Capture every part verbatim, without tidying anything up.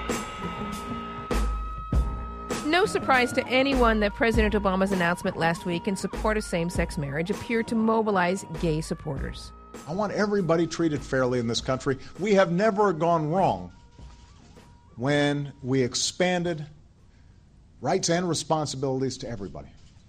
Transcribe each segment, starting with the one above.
No surprise to anyone that President Obama's announcement last week in support of same-sex marriage appeared to mobilize gay supporters. I want everybody treated fairly in this country. We have never gone wrong when we expanded rights and responsibilities to everybody.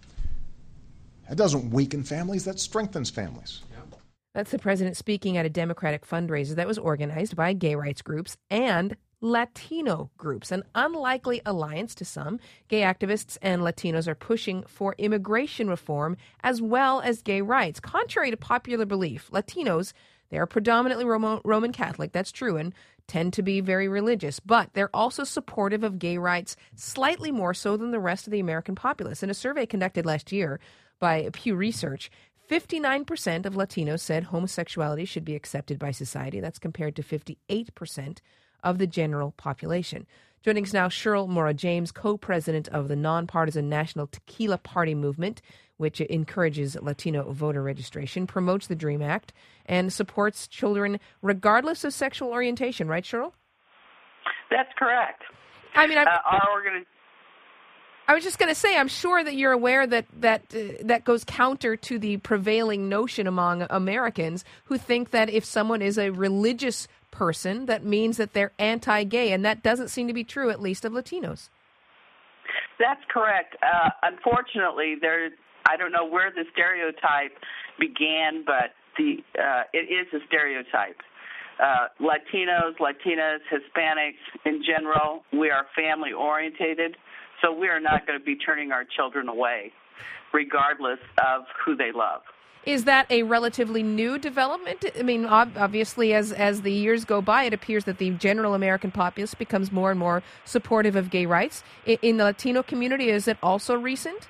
That doesn't weaken families, that strengthens families. That's the president speaking at a Democratic fundraiser that was organized by gay rights groups and Latino groups, an unlikely alliance to some. Gay activists and Latinos are pushing for immigration reform as well as gay rights. Contrary to popular belief, Latinos, they are predominantly Roman Catholic, that's true, and tend to be very religious, but they're also supportive of gay rights, slightly more so than the rest of the American populace. In a survey conducted last year by Pew Research, fifty-nine percent of Latinos said homosexuality should be accepted by society. That's compared to fifty-eight percent of the general population. Joining us now, Cheryl Mora-James, co-president of the nonpartisan National Tequila Party Movement, which encourages Latino voter registration, promotes the DREAM Act, and supports children regardless of sexual orientation. Right, Cheryl? That's correct. I mean, uh, our organization. I was just going to say, I'm sure that you're aware that that uh, that goes counter to the prevailing notion among Americans who think that if someone is a religious person, that means that they're anti-gay, and that doesn't seem to be true, at least of Latinos. That's correct. Uh, unfortunately, there. I don't know where the stereotype began, but the uh, it is a stereotype. Uh, Latinos, Latinas, Hispanics in general, we are family-orientated, so we are not going to be turning our children away, regardless of who they love. Is that a relatively new development? I mean, ob- obviously, as as the years go by, it appears that the general American populace becomes more and more supportive of gay rights. I- in the Latino community, is it also recent?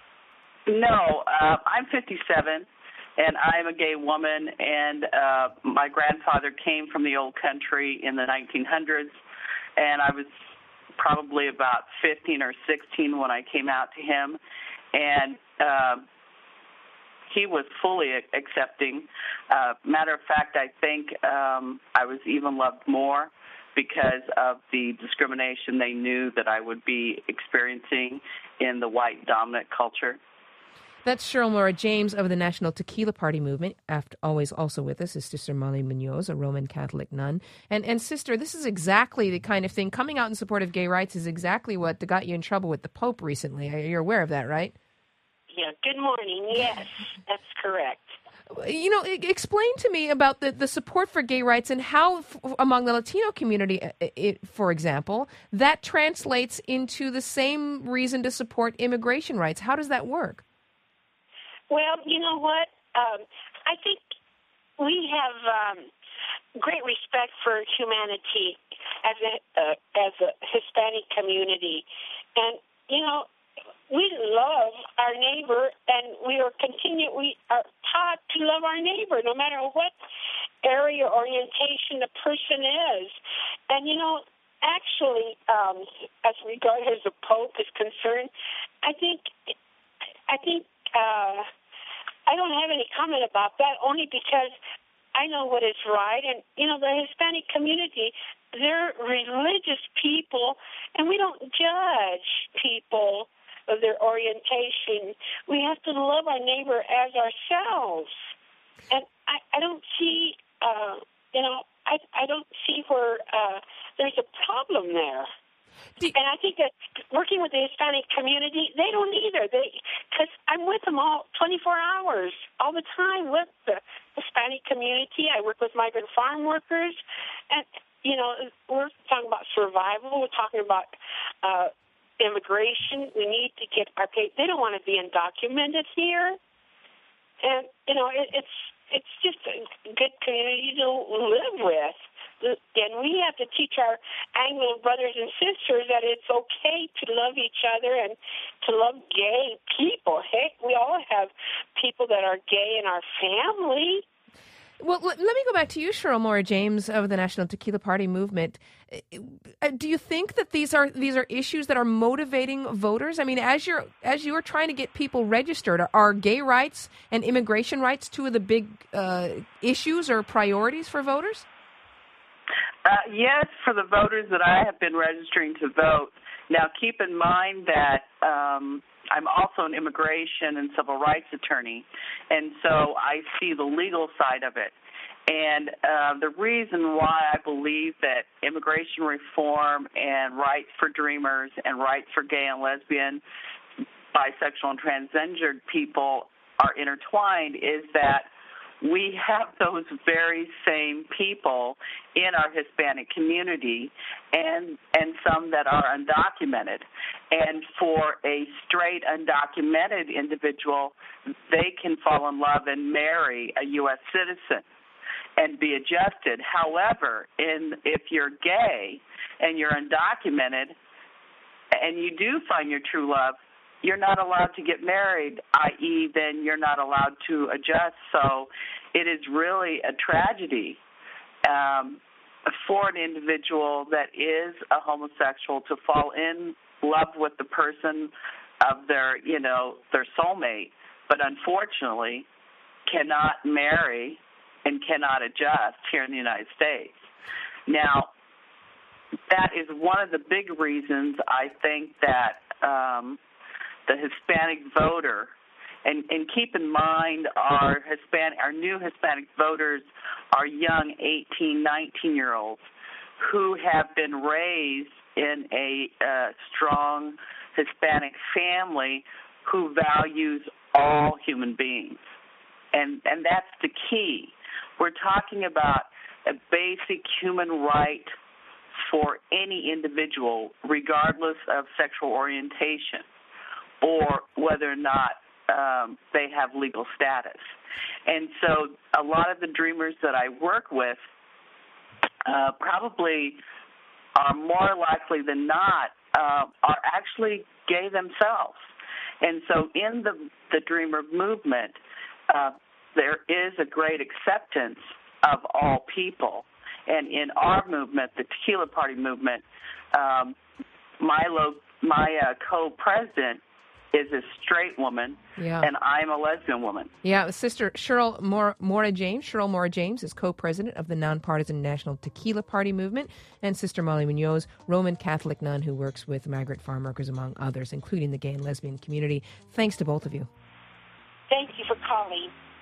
No, uh, I'm fifty-seven, and I'm a gay woman, and uh, my grandfather came from the old country in the nineteen hundreds, and I was probably about fifteen or sixteen when I came out to him, and uh, he was fully accepting. Uh, matter of fact, I think um, I was even loved more because of the discrimination they knew that I would be experiencing in the white dominant culture. That's Cheryl Mora-James of the National Tequila Party Movement. After, always also with us is Sister Molly Munoz, a Roman Catholic nun. And, and Sister, this is exactly the kind of thing, coming out in support of gay rights is exactly what got you in trouble with the Pope recently. You're aware of that, right? Yeah, good morning. Yes, that's correct. You know, explain to me about the, the support for gay rights and how, f- among the Latino community, it, for example, that translates into the same reason to support immigration rights. How does that work? Well, you know what? Um, I think we have um, great respect for humanity as a uh, as a Hispanic community, and you know, we love our neighbor, and we are continue. We are taught to love our neighbor, no matter what area orientation the person is. And you know, actually, um, as regards as the Pope is concerned, I think, I think. Uh, I don't have any comment about that, only because I know what is right. And, you know, the Hispanic community, they're religious people, and we don't judge people of their orientation. We have to love our neighbor as ourselves. And I, I don't see, uh, you know, I, I don't see where uh, there's a problem there. And I think that working with the Hispanic community, they don't either. They, because I'm with them all twenty-four hours, all the time with the Hispanic community. I work with migrant farm workers, and you know, we're talking about survival. We're talking about uh, immigration. We need to get our pay. They don't want to be undocumented here, and you know, it, it's it's just a good community to live with. And we have to teach our Anglo brothers and sisters that it's okay to love each other and to love gay people. Hey, we all have people that are gay in our family. Well, let me go back to you, Cheryl Mora-James of the National Tequila Party Movement. Do you think that these are these are issues that are motivating voters? I mean, as you're as you are trying to get people registered, are, are gay rights and immigration rights two of the big uh, issues or priorities for voters? Uh, yes, for the voters that I have been registering to vote. Now, keep in mind that um, I'm also an immigration and civil rights attorney, and so I see the legal side of it. And uh, the reason why I believe that immigration reform and rights for dreamers and rights for gay and lesbian, bisexual and transgender people are intertwined is that we have those very same people in our Hispanic community and and some that are undocumented. And for a straight undocumented individual, they can fall in love and marry a U S citizen and be adjusted. However, in if you're gay and you're undocumented and you do find your true love, you're not allowed to get married, that is then you're not allowed to adjust. So it is really a tragedy um, for an individual that is a homosexual to fall in love with the person of their, you know, their soulmate, but unfortunately cannot marry and cannot adjust here in the United States. Now, that is one of the big reasons I think that um, the Hispanic voter, and, and keep in mind our Hispanic, our new Hispanic voters are young eighteen, nineteen-year-olds who have been raised in a uh, strong Hispanic family who values all human beings. And, and that's the key. We're talking about a basic human right for any individual, regardless of sexual orientation or whether or not um, they have legal status. And so a lot of the dreamers that I work with uh, probably are more likely than not uh, are actually gay themselves. And so in the, the dreamer movement, uh, there is a great acceptance of all people. And in our movement, the Tequila Party movement, um, my, lo- my uh, co-president is a straight woman, yeah. and I'm a lesbian woman. Yeah, Sister Cheryl Mora, Mora James. Cheryl Mora James is co-president of the Nonpartisan National Tequila Party movement, and Sister Molly Munoz, Roman Catholic nun who works with migrant farm workers, among others, including the gay and lesbian community. Thanks to both of you. Thank you for calling.